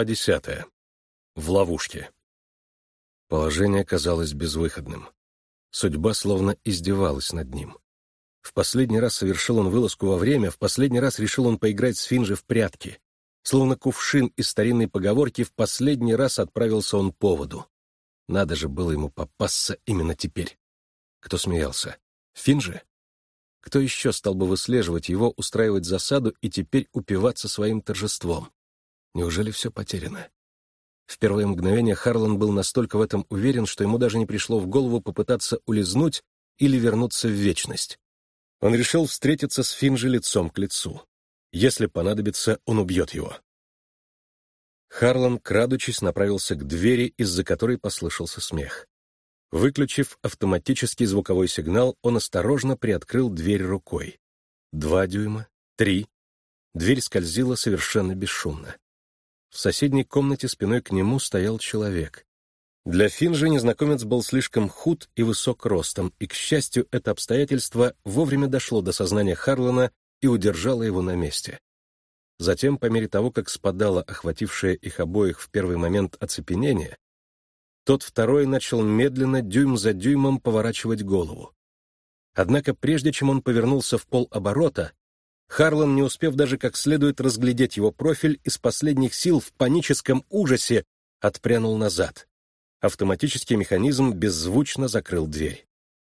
Глава 10. В ловушке. Положение казалось безвыходным. Судьба словно издевалась над ним. В последний раз совершил он вылазку во время, в последний раз решил он поиграть с Финджи в прятки. Словно кувшин из старинной поговорки, в последний раз отправился он по воду. Надо же было ему попасться именно теперь. Кто смеялся? Финджи? Кто еще стал бы выслеживать его, устраивать засаду и теперь упиваться своим торжеством? Неужели все потеряно? В первое мгновение Харлан был настолько в этом уверен, что ему даже не пришло в голову попытаться улизнуть или вернуться в вечность. Он решил встретиться с Финджи лицом к лицу. Если понадобится, он убьет его. Харлан, крадучись, направился к двери, из-за которой послышался смех. Выключив автоматический звуковой сигнал, он осторожно приоткрыл дверь рукой. 2 дюйма, 3. Дверь скользила совершенно бесшумно. В соседней комнате спиной к нему стоял человек. Для Финджи незнакомец был слишком худ и высок ростом, и, к счастью, это обстоятельство вовремя дошло до сознания Харлана и удержало его на месте. Затем, по мере того, как спадало охватившее их обоих в первый момент оцепенение, тот второй начал медленно, дюйм за дюймом, поворачивать голову. Однако, прежде чем он повернулся в полоборота, Харлан, не успев даже как следует разглядеть его профиль, из последних сил в паническом ужасе отпрянул назад. Автоматический механизм беззвучно закрыл дверь.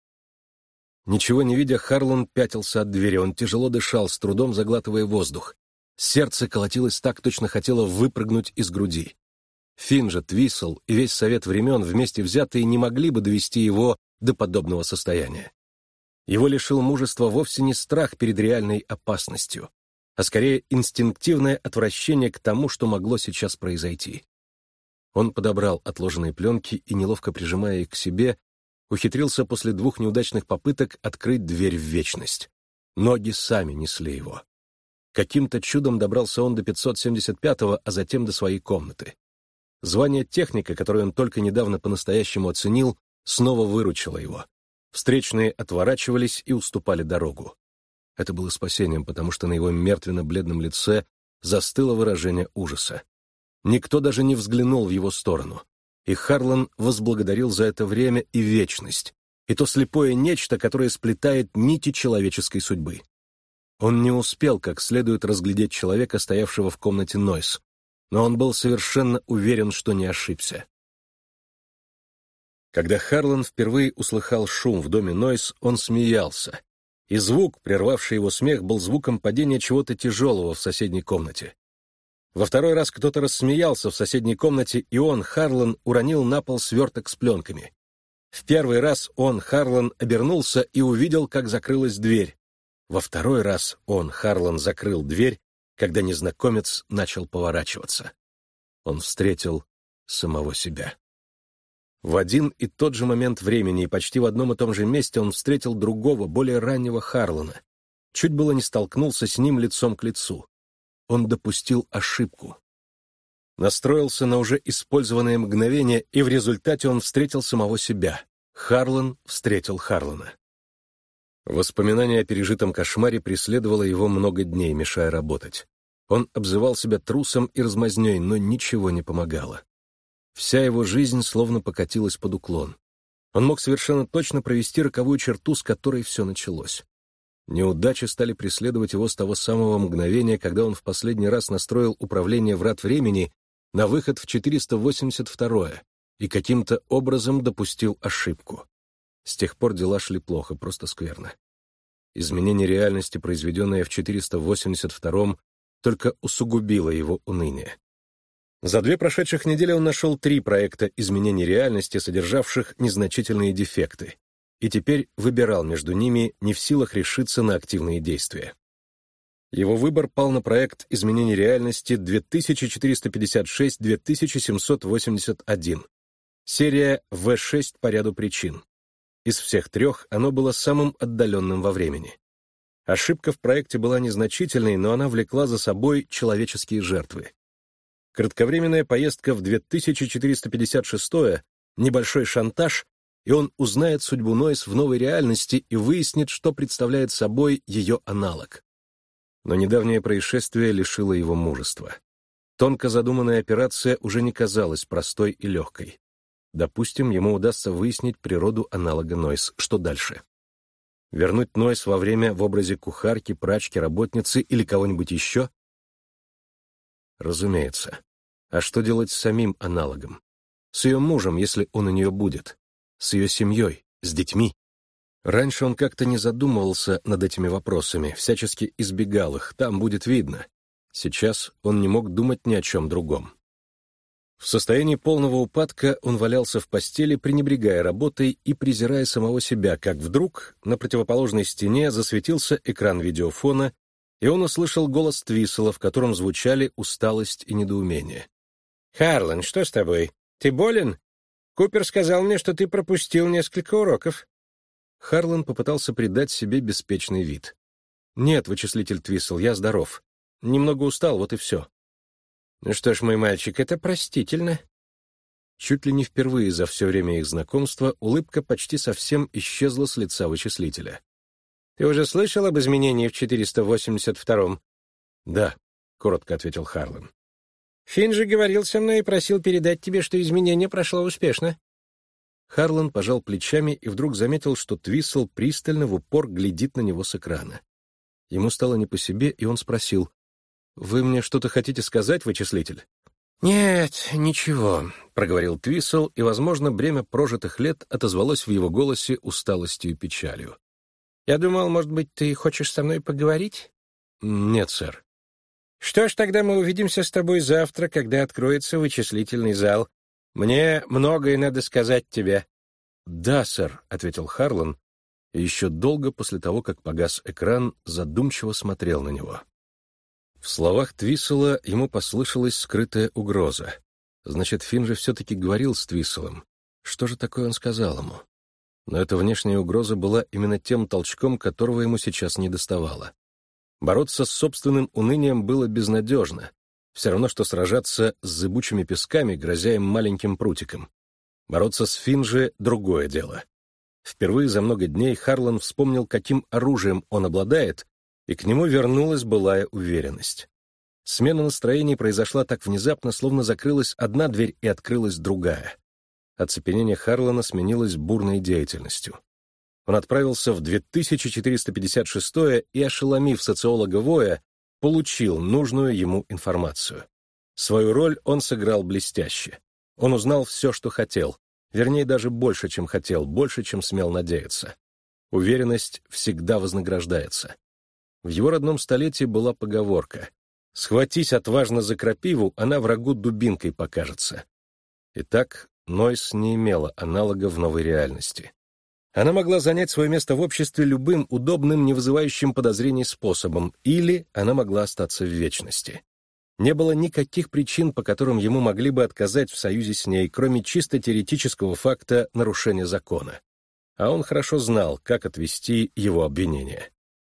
Ничего не видя, Харлан пятился от двери, он тяжело дышал, с трудом заглатывая воздух. Сердце колотилось так, точно хотело выпрыгнуть из груди. Финджи, Твиссел и весь совет времен вместе взятые не могли бы довести его до подобного состояния. Его лишил мужества вовсе не страх перед реальной опасностью, а скорее инстинктивное отвращение к тому, что могло сейчас произойти. Он подобрал отложенные пленки и, неловко прижимая их к себе, ухитрился после 2 неудачных попыток открыть дверь в вечность. Ноги сами несли его. Каким-то чудом добрался он до 575-го, а затем до своей комнаты. Звание техника, которое он только недавно по-настоящему оценил, снова выручило его. Встречные отворачивались и уступали дорогу. Это было спасением, потому что на его мертвенно-бледном лице застыло выражение ужаса. Никто даже не взглянул в его сторону. И Харлан возблагодарил за это время и вечность, и то слепое нечто, которое сплетает нити человеческой судьбы. Он не успел как следует разглядеть человека, стоявшего в комнате Нойс, но он был совершенно уверен, что не ошибся. Когда Харлан впервые услыхал шум в доме Нойс, он смеялся, и звук, прервавший его смех, был звуком падения чего-то тяжелого в соседней комнате. Во второй раз кто-то рассмеялся в соседней комнате, и он, Харлан, уронил на пол сверток с пленками. В первый раз он, Харлан, обернулся и увидел, как закрылась дверь. Во второй раз он, Харлан, закрыл дверь, когда незнакомец начал поворачиваться. Он встретил самого себя. В один и тот же момент времени и почти в одном и том же месте он встретил другого, более раннего Харлана. Чуть было не столкнулся с ним лицом к лицу. Он допустил ошибку. Настроился на уже использованное мгновение, и в результате он встретил самого себя. Харлан встретил Харлана. Воспоминание о пережитом кошмаре преследовало его много дней, мешая работать. Он обзывал себя трусом и размазнёй, но ничего не помогало. Вся его жизнь словно покатилась под уклон. Он мог совершенно точно провести роковую черту, с которой все началось. Неудачи стали преследовать его с того самого мгновения, когда он в последний раз настроил управление врат времени на выход в 482-е и каким-то образом допустил ошибку. С тех пор дела шли плохо, просто скверно. Изменение реальности, произведенное в 482-м, только усугубило его уныние. За 2 прошедших недели он нашел 3 проекта изменений реальности, содержавших незначительные дефекты, и теперь выбирал между ними, не в силах решиться на активные действия. Его выбор пал на проект изменений реальности 2456-2781, серия В6 по ряду причин. Из всех 3 оно было самым отдаленным во времени. Ошибка в проекте была незначительной, но она влекла за собой человеческие жертвы. Кратковременная поездка в 2456-е, небольшой шантаж, и он узнает судьбу Нойс в новой реальности и выяснит, что представляет собой ее аналог. Но недавнее происшествие лишило его мужества. Тонко задуманная операция уже не казалась простой и легкой. Допустим, ему удастся выяснить природу аналога Нойс. Что дальше? Вернуть Нойс во время в образе кухарки, прачки, работницы или кого-нибудь еще? Разумеется. А что делать с самим аналогом? С ее мужем, если он у нее будет? С ее семьей? С детьми? Раньше он как-то не задумывался над этими вопросами, всячески избегал их, там будет видно. Сейчас он не мог думать ни о чем другом. В состоянии полного упадка он валялся в постели, пренебрегая работой и презирая самого себя, как вдруг на противоположной стене засветился экран видеофона, и он услышал голос Твиссела, в котором звучали усталость и недоумение. «Харлан, что с тобой? Ты болен? Купер сказал мне, что ты пропустил несколько уроков». Харлан попытался придать себе беспечный вид. «Нет, вычислитель Твиссел, я здоров. Немного устал, вот и все». «Ну что ж, мой мальчик, это простительно». Чуть ли не впервые за все время их знакомства улыбка почти совсем исчезла с лица вычислителя. «Ты уже слышал об изменении в 482-м?» «Да», — коротко ответил Харлан. «Финн же говорил со мной и просил передать тебе, что изменение прошло успешно». Харлан пожал плечами и вдруг заметил, что Твиссел пристально в упор глядит на него с экрана. Ему стало не по себе, и он спросил: «Вы мне что-то хотите сказать, вычислитель?» «Нет, ничего», — проговорил Твиссел, и, возможно, бремя прожитых лет отозвалось в его голосе усталостью и печалью. «Я думал, может быть, ты хочешь со мной поговорить?» «Нет, сэр». «Что ж, тогда мы увидимся с тобой завтра, когда откроется вычислительный зал. Мне многое надо сказать тебе». «Да, сэр», — ответил Харлан, и еще долго после того, как погас экран, задумчиво смотрел на него. В словах Твиссела ему послышалась скрытая угроза. Значит, Финн же все-таки говорил с Твисселом. Что же такое он сказал ему? Но эта внешняя угроза была именно тем толчком, которого ему сейчас недоставало. Бороться с собственным унынием было безнадежно. Все равно, что сражаться с зыбучими песками, грозя им маленьким прутиком. Бороться с Финн же — другое дело. Впервые за много дней Харлан вспомнил, каким оружием он обладает, и к нему вернулась былая уверенность. Смена настроений произошла так внезапно, словно закрылась одна дверь и открылась другая. Оцепенение Харлана сменилось бурной деятельностью. Он отправился в 2456-е и, ошеломив социолога Воя, получил нужную ему информацию. Свою роль он сыграл блестяще. Он узнал все, что хотел, вернее, даже больше, чем хотел, больше, чем смел надеяться. Уверенность всегда вознаграждается. В его родном столетии была поговорка: «Схватись отважно за крапиву, она врагу дубинкой покажется». Итак, Нойс не имела аналога в новой реальности. Она могла занять свое место в обществе любым удобным, не вызывающим подозрений способом, или она могла остаться в вечности. Не было никаких причин, по которым ему могли бы отказать в союзе с ней, кроме чисто теоретического факта нарушения закона. А он хорошо знал, как отвести его обвинение.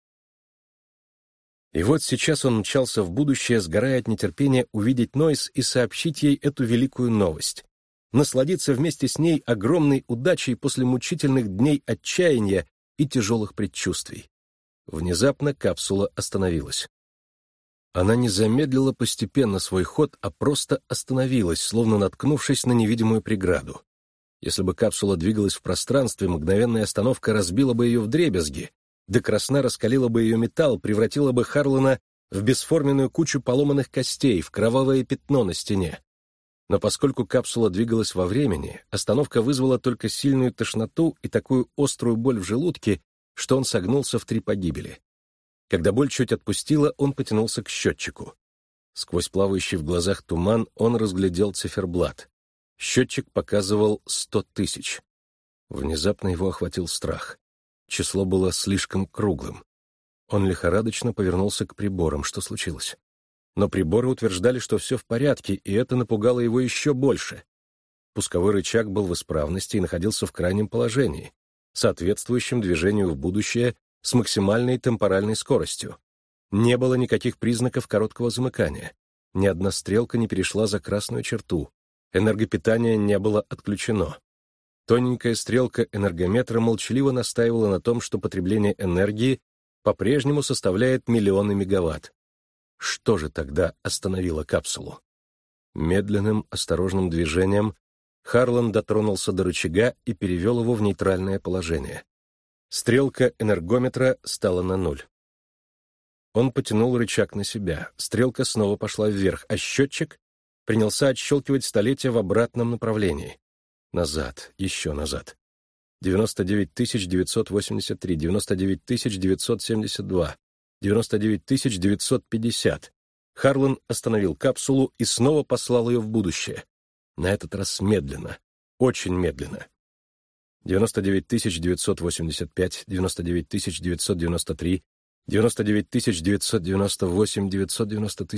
И вот сейчас он мчался в будущее, сгорая от нетерпения увидеть Нойс и сообщить ей эту великую новость. Насладиться вместе с ней огромной удачей после мучительных дней отчаяния и тяжелых предчувствий. Внезапно капсула остановилась. Она не замедлила постепенно свой ход, а просто остановилась, словно наткнувшись на невидимую преграду. Если бы капсула двигалась в пространстве, мгновенная остановка разбила бы ее вдребезги, до красна раскалила бы ее металл, превратила бы Харлана в бесформенную кучу поломанных костей, в кровавое пятно на стене. Но поскольку капсула двигалась во времени, остановка вызвала только сильную тошноту и такую острую боль в желудке, что он согнулся в 3 погибели. Когда боль чуть отпустила, он потянулся к счетчику. Сквозь плавающий в глазах туман он разглядел циферблат. Счетчик показывал 100 000. Внезапно его охватил страх. Число было слишком круглым. Он лихорадочно повернулся к приборам. Что случилось? Но приборы утверждали, что все в порядке, и это напугало его еще больше. Пусковой рычаг был в исправности и находился в крайнем положении, соответствующем движению в будущее с максимальной темпоральной скоростью. Не было никаких признаков короткого замыкания. Ни одна стрелка не перешла за красную черту. Энергопитание не было отключено. Тоненькая стрелка энергометра молчаливо настаивала на том, что потребление энергии по-прежнему составляет миллионы мегаватт. Что же тогда остановило капсулу? Медленным, осторожным движением Харлан дотронулся до рычага и перевел его в нейтральное положение. Стрелка энергометра стала на 0. Он потянул рычаг на себя, стрелка снова пошла вверх, а счетчик принялся отщелкивать столетия в обратном направлении. Назад, еще назад. 99 983, 99 972, 99 950. Харлан остановил капсулу и снова послал ее в будущее. На этот раз медленно, очень медленно. 99 985, 99 993, 99 998, 990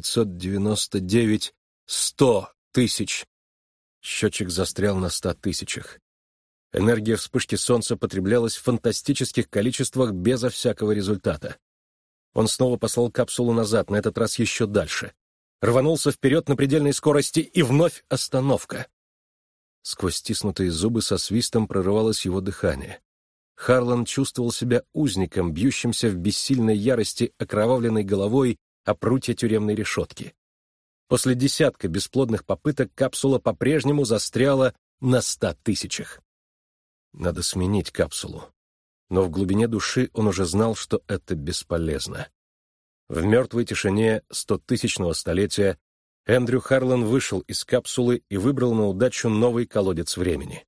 999, 100 тысяч. Счетчик застрял на 100 тысячах. Энергия вспышки солнца потреблялась в фантастических количествах безо всякого результата. Он снова послал капсулу назад, на этот раз еще дальше. Рванулся вперед на предельной скорости, и вновь остановка. Сквозь стиснутые зубы со свистом прорывалось его дыхание. Харлан чувствовал себя узником, бьющимся в бессильной ярости окровавленной головой о прутья тюремной решетки. После десятка бесплодных попыток капсула по-прежнему застряла на 100 тысячах. Надо сменить капсулу. Но в глубине души он уже знал, что это бесполезно. В мертвой тишине 100-тысячного столетия Эндрю Харлан вышел из капсулы и выбрал на удачу новый колодец времени.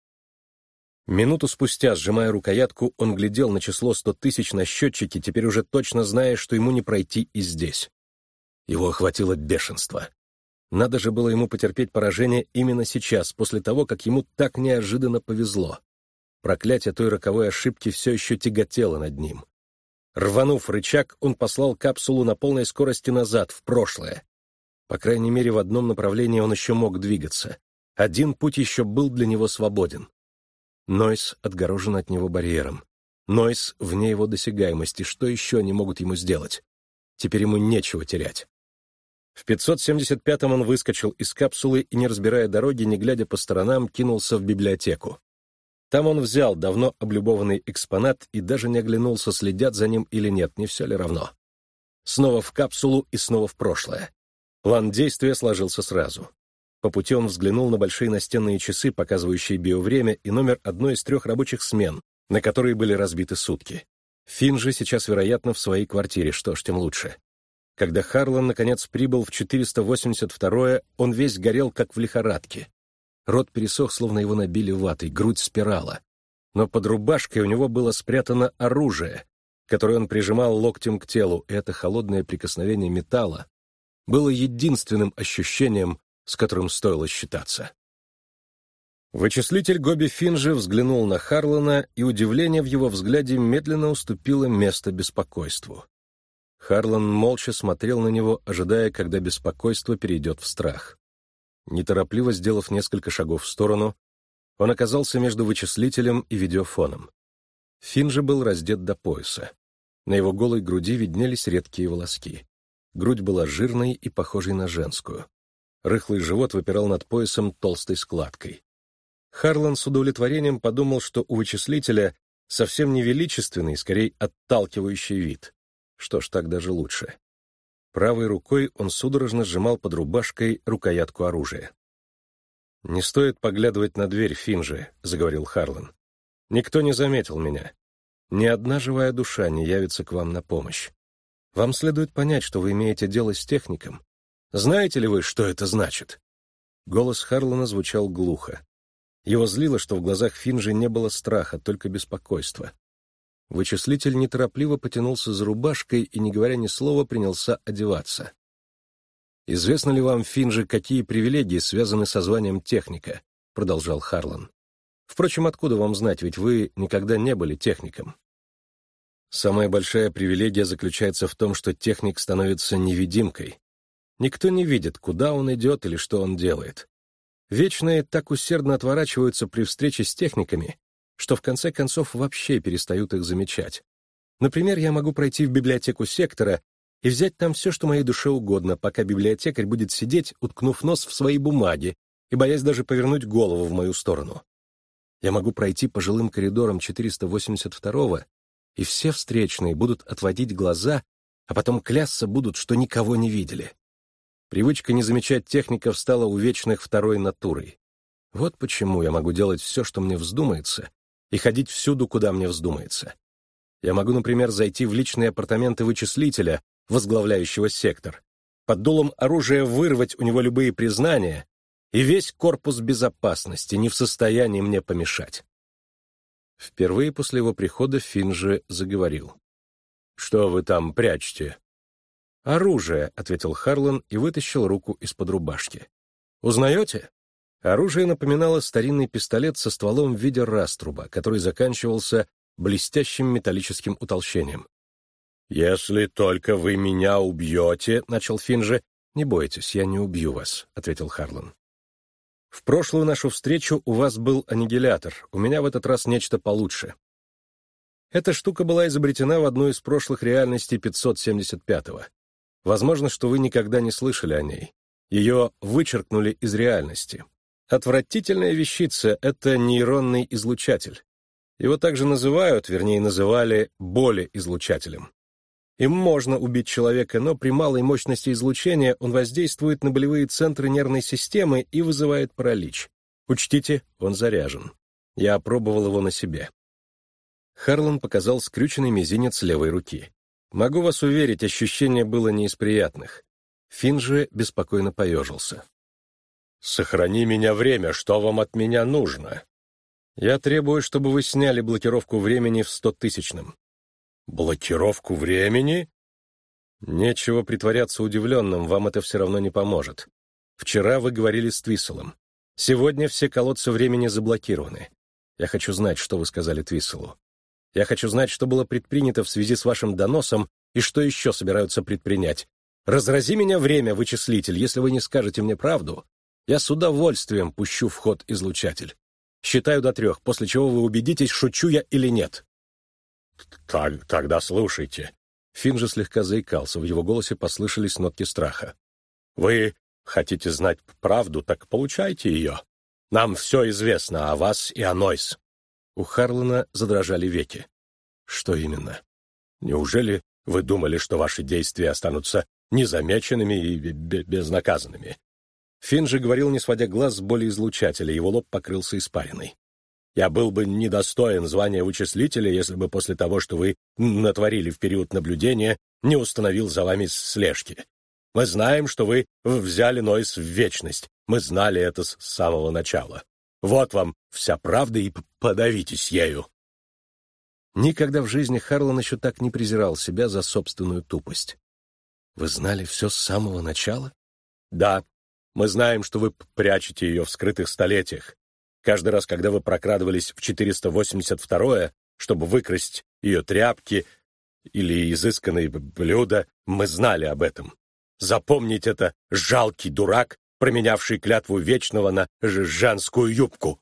Минуту спустя, сжимая рукоятку, он глядел на число 100 тысяч на счетчике, теперь уже точно зная, что ему не пройти и здесь. Его охватило бешенство. Надо же было ему потерпеть поражение именно сейчас, после того, как ему так неожиданно повезло. Проклятие той роковой ошибки все еще тяготело над ним. Рванув рычаг, он послал капсулу на полной скорости назад, в прошлое. По крайней мере, в одном направлении он еще мог двигаться. Один путь еще был для него свободен. Нойс отгорожен от него барьером. Нойс вне его досягаемости. Что еще они могут ему сделать? Теперь ему нечего терять. В 575-м он выскочил из капсулы и, не разбирая дороги, не глядя по сторонам, кинулся в библиотеку. Там он взял давно облюбованный экспонат и даже не оглянулся, следят за ним или нет, не все ли равно. Снова в капсулу и снова в прошлое. План действия сложился сразу. По пути он взглянул на большие настенные часы, показывающие биовремя, и номер одной из 3 рабочих смен, на которые были разбиты сутки. Финн же сейчас, вероятно, в своей квартире, что ж, тем лучше. Когда Харлан, наконец, прибыл в 482-е, он весь горел, как в лихорадке. Рот пересох, словно его набили ватой, грудь спирала. Но под рубашкой у него было спрятано оружие, которое он прижимал локтем к телу, и это холодное прикосновение металла было единственным ощущением, с которым стоило считаться. Вычислитель Гоби Финн же взглянул на Харлана, и удивление в его взгляде медленно уступило место беспокойству. Харлан молча смотрел на него, ожидая, когда беспокойство перейдет в страх. Неторопливо сделав несколько шагов в сторону, он оказался между вычислителем и видеофоном. Финн же был раздет до пояса. На его голой груди виднелись редкие волоски. Грудь была жирной и похожей на женскую. Рыхлый живот выпирал над поясом толстой складкой. Харлан с удовлетворением подумал, что у вычислителя совсем не величественный, скорее отталкивающий вид. Что ж, так даже лучше. Правой рукой он судорожно сжимал под рубашкой рукоятку оружия. «Не стоит поглядывать на дверь, Финн же», — заговорил Харлан. «Никто не заметил меня. Ни одна живая душа не явится к вам на помощь. Вам следует понять, что вы имеете дело с техником. Знаете ли вы, что это значит?» Голос Харлана звучал глухо. Его злило, что в глазах Финн не было страха, только беспокойства. Вычислитель неторопливо потянулся за рубашкой и, не говоря ни слова, принялся одеваться. «Известно ли вам, Финн, какие привилегии связаны со званием техника?» — продолжал Харлан. «Впрочем, откуда вам знать, ведь вы никогда не были техником?» «Самая большая привилегия заключается в том, что техник становится невидимкой. Никто не видит, куда он идет или что он делает. Вечные так усердно отворачиваются при встрече с техниками, что в конце концов вообще перестают их замечать. Например, я могу пройти в библиотеку сектора и взять там все, что моей душе угодно, пока библиотекарь будет сидеть, уткнув нос в свои бумаги и боясь даже повернуть голову в мою сторону. Я могу пройти по жилым коридорам 482-го, и все встречные будут отводить глаза, а потом клясться будут, что никого не видели. Привычка не замечать техников стала у вечных второй натурой. Вот почему я могу делать все, что мне вздумается, и ходить всюду, куда мне вздумается. Я могу, например, зайти в личные апартаменты вычислителя, возглавляющего сектор, под дулом оружия вырвать у него любые признания, и весь корпус безопасности не в состоянии мне помешать. Впервые после его прихода Финджи заговорил. «Что вы там прячете?» «Оружие», — ответил Харлан и вытащил руку из-под рубашки. «Узнаете?» Оружие напоминало старинный пистолет со стволом в виде раструба, который заканчивался блестящим металлическим утолщением. «Если только вы меня убьете», — начал Финджи. «Не бойтесь, я не убью вас», — ответил Харлан. «В прошлую нашу встречу у вас был аннигилятор, у меня в этот раз нечто получше. Эта штука была изобретена в одной из прошлых реальностей 575-го. Возможно, что вы никогда не слышали о ней. Ее вычеркнули из реальности. Отвратительная вещица — это нейронный излучатель. Его также называют, вернее, называли болеизлучателем. Им можно убить человека, но при малой мощности излучения он воздействует на болевые центры нервной системы и вызывает паралич. Учтите, он заряжен. Я опробовал его на себе». Харлан показал скрюченный мизинец левой руки. «Могу вас уверить, ощущение было не из приятных». Финджи беспокойно поежился. «Сохрани меня время, что вам от меня нужно?» «Я требую, чтобы вы сняли блокировку времени в 100-тысячном». «Блокировку времени?» «Нечего притворяться удивленным, вам это все равно не поможет. Вчера вы говорили с Твисселом. Сегодня все колодцы времени заблокированы. Я хочу знать, что вы сказали Твисселу. Я хочу знать, что было предпринято в связи с вашим доносом и что еще собираются предпринять. Разрази меня время, вычислитель, если вы не скажете мне правду. Я с удовольствием пущу в ход излучатель. Считаю до 3, после чего вы убедитесь, шучу я или нет». «Тогда слушайте». Финджи слегка заикался, в его голосе послышались нотки страха. «Вы хотите знать правду, так получайте ее. Нам все известно о вас и о Нойс». У Харлана задрожали веки. «Что именно? Неужели вы думали, что ваши действия останутся незамеченными и безнаказанными?» Финджи говорил, не сводя глаз с болеизлучателя, его лоб покрылся испариной. «Я был бы недостоин звания вычислителя, если бы после того, что вы натворили в период наблюдения, не установил за вами слежки. Мы знаем, что вы взяли Нойс в вечность. Мы знали это с самого начала. Вот вам вся правда, и подавитесь ею». Никогда в жизни Харлан еще так не презирал себя за собственную тупость. «Вы знали все с самого начала?» «Да. Мы знаем, что вы прячете ее в скрытых столетиях. Каждый раз, когда вы прокрадывались в 482-е, чтобы выкрасть ее тряпки или изысканные блюда, мы знали об этом. Запомнить это, жалкий дурак, променявший клятву вечного на женскую юбку».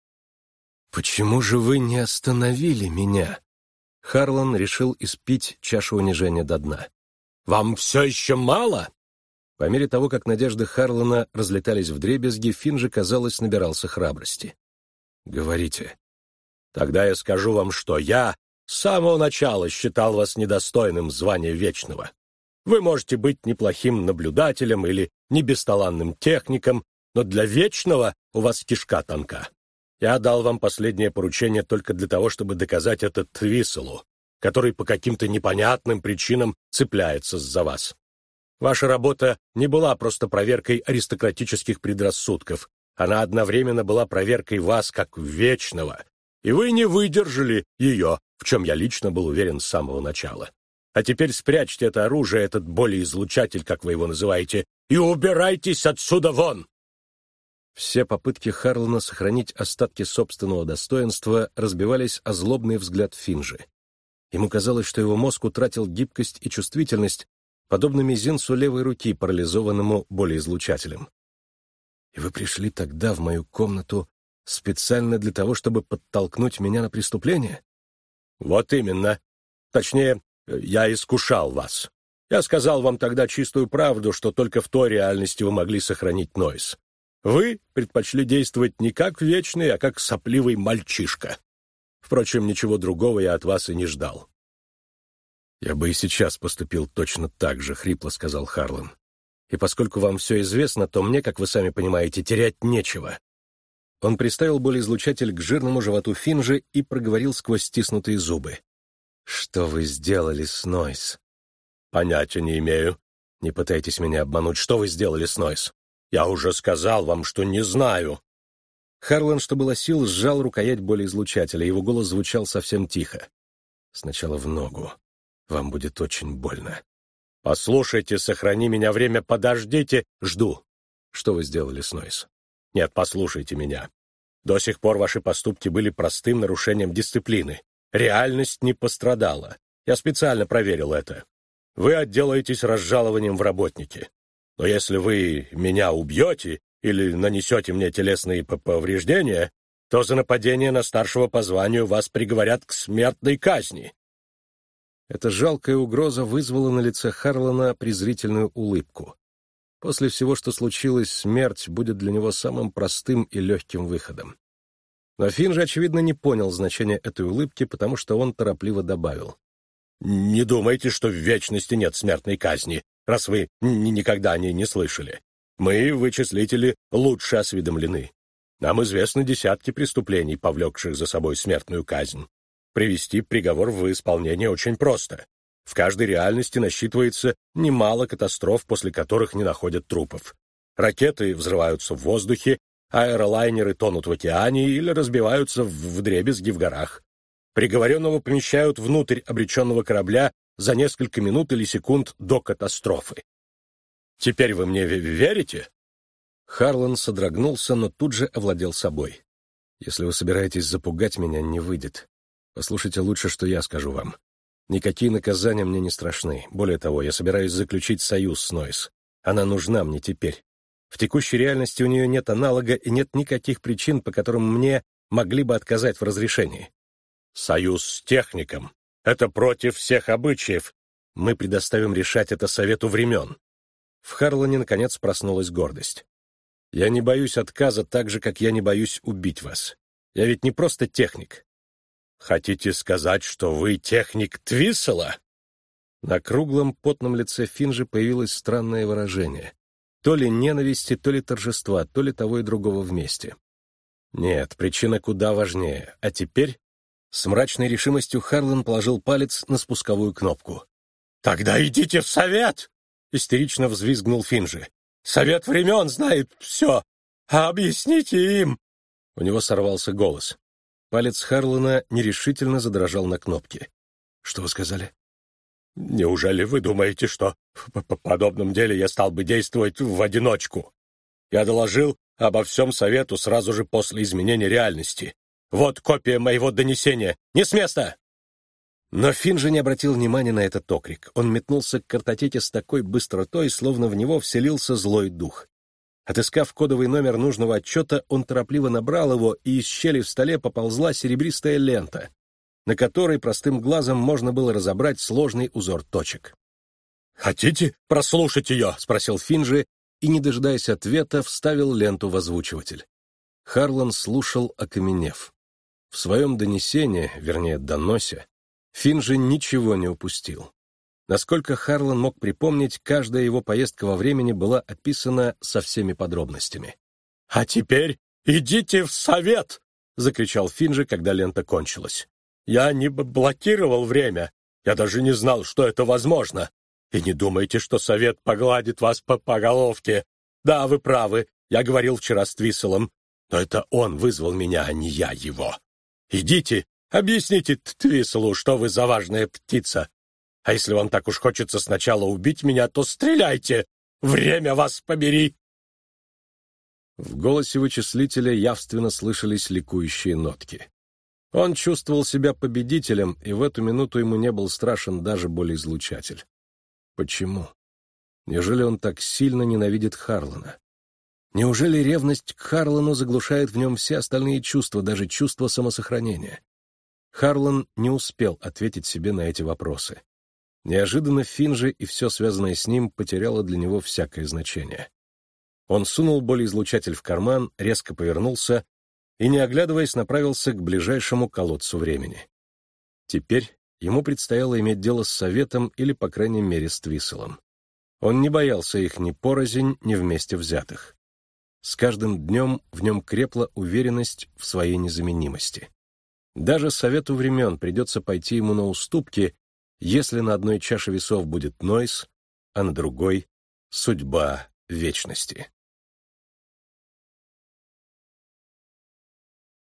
«Почему же вы не остановили меня?» Харлан решил испить чашу унижения до дна. «Вам все еще мало?» По мере того, как надежды Харлана разлетались вдребезги, Финджи, казалось, набирался храбрости. «Говорите». «Тогда я скажу вам, что я с самого начала считал вас недостойным звания вечного. Вы можете быть неплохим наблюдателем или небесталанным техником, но для вечного у вас кишка тонка. Я дал вам последнее поручение только для того, чтобы доказать это Твисселу, который по каким-то непонятным причинам цепляется за вас. Ваша работа не была просто проверкой аристократических предрассудков, она одновременно была проверкой вас как вечного, и вы не выдержали ее, в чем я лично был уверен с самого начала. А теперь спрячьте это оружие, этот болеизлучатель, как вы его называете, и убирайтесь отсюда вон!» Все попытки Харлана сохранить остатки собственного достоинства разбивались о злобный взгляд Финджи. Ему казалось, что его мозг утратил гибкость и чувствительность, подобно мизинцу левой руки, парализованному болеизлучателем. «И вы пришли тогда в мою комнату специально для того, чтобы подтолкнуть меня на преступление?» «Вот именно. Точнее, я искушал вас. Я сказал вам тогда чистую правду, что только в той реальности вы могли сохранить Нойс. Вы предпочли действовать не как вечный, а как сопливый мальчишка. Впрочем, ничего другого я от вас и не ждал». «Я бы и сейчас поступил точно так же», — хрипло сказал Харлан. И поскольку вам все известно, то мне, как вы сами понимаете, терять нечего». Он приставил болеизлучатель к жирному животу Финджи и проговорил сквозь стиснутые зубы. «Что вы сделали с Нойс?» «Понятия не имею. Не пытайтесь меня обмануть. Что вы сделали с Нойс? Я уже сказал вам, что не знаю». Харлан, что было сил, сжал рукоять болеизлучателя. Его голос звучал совсем тихо. «Сначала в ногу. Вам будет очень больно». «Послушайте, сохрани меня время, подождите». «Жду». «Что вы сделали с Нойс?» «Нет, послушайте меня. До сих пор ваши поступки были простым нарушением дисциплины. Реальность не пострадала. Я специально проверил это. Вы отделаетесь разжалованием в работники. Но если вы меня убьете или нанесете мне телесные повреждения, то за нападение на старшего по званию вас приговорят к смертной казни». Эта жалкая угроза вызвала на лице Харлана презрительную улыбку. После всего, что случилось, смерть будет для него самым простым и легким выходом. Но Финджи, очевидно, не понял значения этой улыбки, потому что он торопливо добавил. «Не думайте, что в вечности нет смертной казни, раз вы никогда о ней не слышали. Мы, вычислители, лучше осведомлены. Нам известны десятки преступлений, повлекших за собой смертную казнь. Привести приговор в исполнение очень просто. В каждой реальности насчитывается немало катастроф, после которых не находят трупов. Ракеты взрываются в воздухе, аэролайнеры тонут в океане или разбиваются вдребезги в горах. Приговоренного помещают внутрь обреченного корабля за несколько минут или секунд до катастрофы. Теперь вы мне верите?» Харлан содрогнулся, но тут же овладел собой. «Если вы собираетесь запугать меня, не выйдет. Послушайте лучше, что я скажу вам. Никакие наказания мне не страшны. Более того, я собираюсь заключить союз с Нойс. Она нужна мне теперь. В текущей реальности у нее нет аналога и нет никаких причин, по которым мне могли бы отказать в разрешении. Союз с техником. Это против всех обычаев. Мы предоставим решать это Совету времен». В Харлане, наконец, проснулась гордость. «Я не боюсь отказа так же, как я не боюсь убить вас. Я ведь не просто техник». «Хотите сказать, что вы техник Твиссела?» На круглом, потном лице Финджи появилось странное выражение. То ли ненависти, то ли торжества, то ли того и другого вместе. Нет, причина куда важнее. А теперь... С мрачной решимостью Харлан положил палец на спусковую кнопку. «Тогда идите в совет!» — истерично взвизгнул Финджи. «Совет времен знает все! А объясните им!» У него сорвался голос. Палец Харлана нерешительно задрожал на кнопке. «Что вы сказали?» «Неужели вы думаете, что в подобном деле я стал бы действовать в одиночку? Я доложил обо всем Совету сразу же после изменения реальности. Вот копия моего донесения. Не с места!» Но Финджи не обратил внимания на этот окрик. Он метнулся к картотеке с такой быстротой, словно в него вселился злой дух. Отыскав кодовый номер нужного отчета, он торопливо набрал его, и из щели в столе поползла серебристая лента, на которой простым глазом можно было разобрать сложный узор точек. «Хотите прослушать ее?» — спросил Финджи, и, не дожидаясь ответа, вставил ленту в озвучиватель. Харлан слушал, окаменев. В своем донесении, вернее, доносе, Финджи ничего не упустил. Насколько Харлан мог припомнить, каждая его поездка во времени была описана со всеми подробностями. «А теперь идите в совет!» — закричал Финджи, когда лента кончилась. «Я не блокировал время. Я даже не знал, что это возможно. И не думайте, что совет погладит вас по головке. Да, вы правы, я говорил вчера с Твисселом, но это он вызвал меня, а не я его. Идите, объясните Твисселу, что вы за важная птица. А если вам так уж хочется сначала убить меня, то стреляйте! Время вас побери!» В голосе вычислителя явственно слышались ликующие нотки. Он чувствовал себя победителем, и в эту минуту ему не был страшен даже болеизлучатель. Почему? Неужели он так сильно ненавидит Харлана? Неужели ревность к Харлану заглушает в нем все остальные чувства, даже чувство самосохранения? Харлан не успел ответить себе на эти вопросы. Неожиданно Финджи и все связанное с ним потеряло для него всякое значение. Он сунул болеизлучатель в карман, резко повернулся и, не оглядываясь, направился к ближайшему колодцу времени. Теперь ему предстояло иметь дело с Советом или, по крайней мере, с Твисселом. Он не боялся их ни порознь, ни вместе взятых. С каждым днем в нем крепла уверенность в своей незаменимости. Даже совету времен придется пойти ему на уступки, если на одной чаше весов будет Нойс, а на другой — судьба вечности.